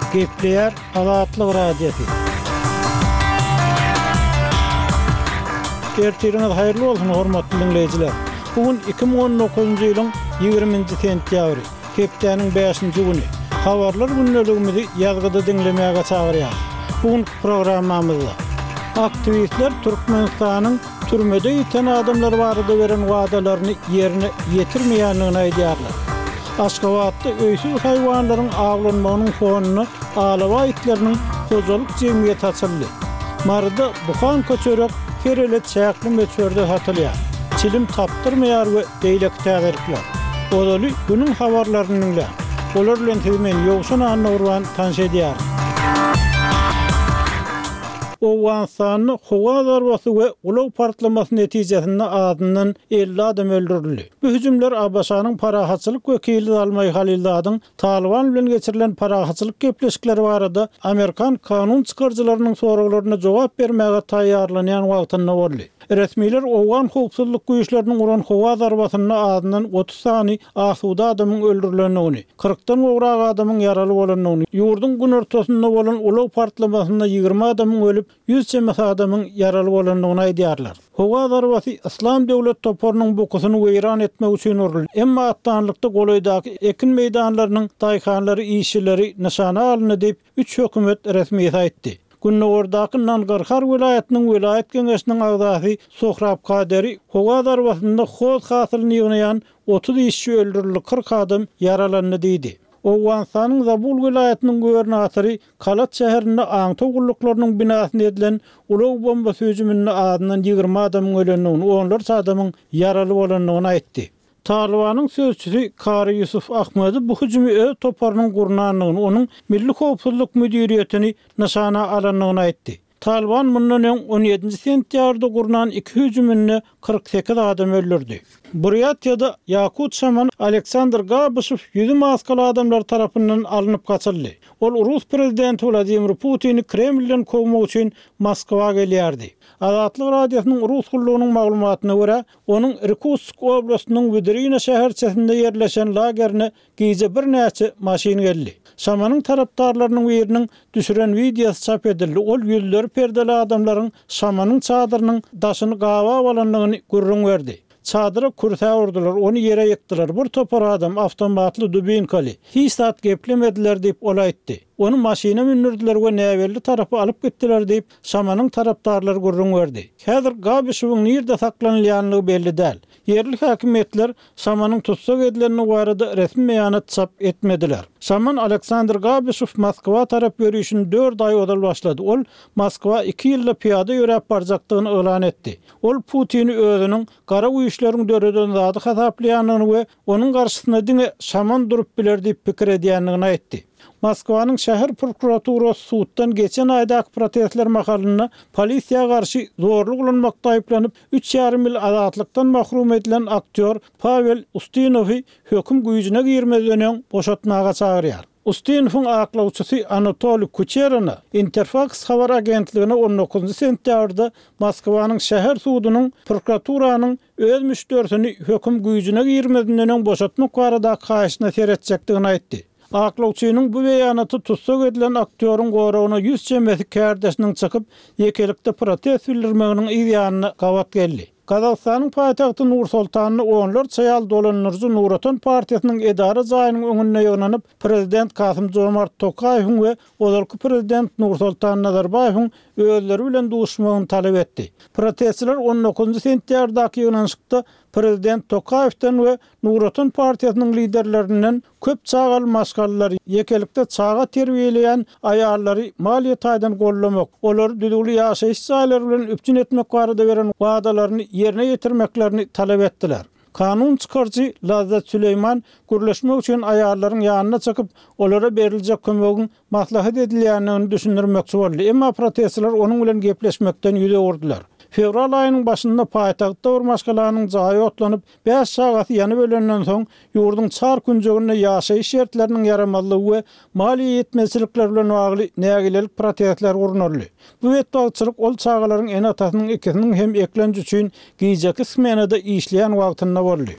Gepleyer Azatlyk Radiosu. Ertiriniz hayırlı olsun hormatly dinleyijiler. Bugün 2019-njy ýylyň 20-nji sentýabry, hepdeniň 5-nji güni. Habarlar günneligimizi ýazgyda dinlemäge çagyrýar. Bugün programmamyzda aktivistler Türkmenistanyň türmede ýeten adamlar barada beren wagdalaryny ýerine ýetirmeýänligini aýdýarlar. Aşgabatda öýsüz haýwanlaryň aglanmagynyň fonuny alawa itleriniň gozalyk jemgyýeti açyldy. Marada buhan köçörek kerelet çäkli meçörde hatylýar. Çilim tapdyrmaýar we beýlek tägerikler. Olaly günüň habarlaryny dinle. Olar bilen temen ýogşan anawran tanş edýär. Owansany howa zarbasy we ulaw partlamasy netijesinde adından 50 adam öldürildi. Bu hüjümler Abaşanyň parahatçylyk wekili Zalmay Halilladyň Taliban bilen geçirilen parahatçylyk gepleşikleri barada Amerikan kanun çykarjylarynyň soraglaryna jogap bermäge taýýarlanýan wagtynda boldy. Resmiler Owan howpsuzlyk güýçleriniň uran howa zarbasyny adından 30 sany asuda adamyň öldürilendigini, 40-dan gowrak adamyň yaraly bolandygyny, ýurdun gün ortasynda bolan ulaw partlamasynda 20 adamyň ölüp, 100 çemek adamyň yaraly bolandygyny aýdýarlar. Howa zarbasy İslam döwlet toparynyň bokusyny weýran etmek üçin urildi. Emma atdanlykda golaýdaky ekin meýdanlarynyň daýkanlary, işçileri nişana alyndy diýip 3 hökümet resmi aýtdy. Günnäwrdaky Nangarhar vilayetiniň vilayet geňeşiniň agdasy Sohrab Kaderi howa zarbasynda hoz hasylyny ýygnaýan 30 işçi öldürildi, 40 adam yaralandy diýdi. Owensanyň Zabul vilayetiniň gubernatory Kalat şäherinde aňto gulluklarının binasyna edilen ulaw bomba hüjümine adından 20 adam ölendigini, 10 adamyň yaraly bolandygyny aýtdy. Talibanyň sözçüsi Kary Yusuf Ahmedy bu hüjümi öz toparynyň gurnanlygyny, onuň Milli Howpsuzlyk Müdiriýetini nişana alanlygyny aýtdy. Taliban bundan 17-nji sentýarda gurnan 2 hüjüminde 48 adam öldürdi. Buryatyada Yakut şaman Aleksandr Gabyshew 100 maskaly adamlar tarapyndan alınıp kaçyldy. Ol Rus prezidenti Vladimir Putin'i Kremlden kovmak üçin Moskwaga gelýärdi. Azatlyk radiosynyň Rus gullugynyň maglumatyna görä, onuň Irkutsk oblastynyň Vedrina şäherçesinde ýerleşen lagerine gize bir näçe maşin geldi. Şamanyň tarapdarlarynyň ýeriniň düşüren videosy çap edildi. Ol ýüzleri perdeli adamlaryň Şamanyň çadyrynyň daşyny gawa bolanlygyny görüň berdi. Çadyra kursa urdular, onu yere yıktılar. Bir topar adam avtomatlı dubinkaly. Hiç saat geplemediler diýip ola aýtdy. Onu maşina mindirdiler we näwelli tarapy alyp gitdiler diýip Şamanyň tarapdarlary görüň berdi. Häzir Gabyshewiň nirde saklanýanlygy belli däl. Yerli hakimiýetler Şamanyň tutsak edilenini barada resmi beýanat çap etmediler. Şaman Aleksandr Gabyshew Moskwa tarap ýörüşini 4 ay odal başlady. Ol Moskwa 2 ýylda piýada ýörep barjakdygyny elan etdi. Ol Putin'i özüniň gara güýçleriň döreden zady hasaplaýanyny we onuň garşysyna diňe Şaman durup biler diýip pikir edýänligini aýtdy. Moskwanyň şäher prokuraturasy suwtdan geçen aýdaky protestler mahalyna polisiýa garşy zorluk ulanmakda aýplanyp 3,5 ýyl azatlykdan mahrum edilen aktyor Pavel Ustinowy höküm güýjüne girmeden boşatmaga çagyrýar. Ustinowyň aklawçysy Anatoly Kucheryny Interfax habar agentligine 19 sentýarda Moskwanyň şäher suwdynyň prokuraturasynyň öz müşterisini höküm güýjüne girmeden boşatmak barada kaýşyna seretjekdigini aýtdy. Aklawçynyň bu beýanaty tutsak edilen aktýoryň goragyna 100 çemesi kärdeşiniň çykyp ýekelikde protest bildirmeginiň ýaňyna gawat geldi. Kazakstanyň paýtagty Nur-Sultanyny onlar çaýal dolanýarjy Nuratan partiýasynyň edara jaýynyň öňünde ýygnyp prezident Kasym-Jomart Tokaýew we olarky prezident Nur-Sultan Nazarbaýew özleri bilen duşmagyny talap etdi. Protestçiler 19 sentýardaky ýygnaşykda prezident Tokaýewden we Nuratan partiýasynyň liderlerinden köp çağal maskalylar ýekelikde çağa terbiýeleýän aýallary maliýet aýdan gollamak, olary düdügli ýaşaýyş jaýlary bilen üpçün etmek barada beren wagdalaryny ýerine ýetirmeklerini talap etdiler. Kanun çykarjy Lazat Süleyman gürleşmek üçin aýallaryň ýanyna çykyp olara beriljek kömegiň maslahat edilýänini düşündirmekçi boldy. Emma protestçiler onuň bilen gepleşmekden ýüze urdular. Fevral ayının başında paytahtda urmaşkalarının zayi otlanyp 5 saat ýanyp ölenden soň ýurdun çar günjeginde ýaşaýyş şertleriniň yaramallygy we mali ýetmezlikler bilen bagly nägilelik protestler guruldy. Bu etdagçylyk ol çağalaryň en atasynyň ikisiniň hem eklenji üçin giýjeki smenada işleýän wagtynda boldy.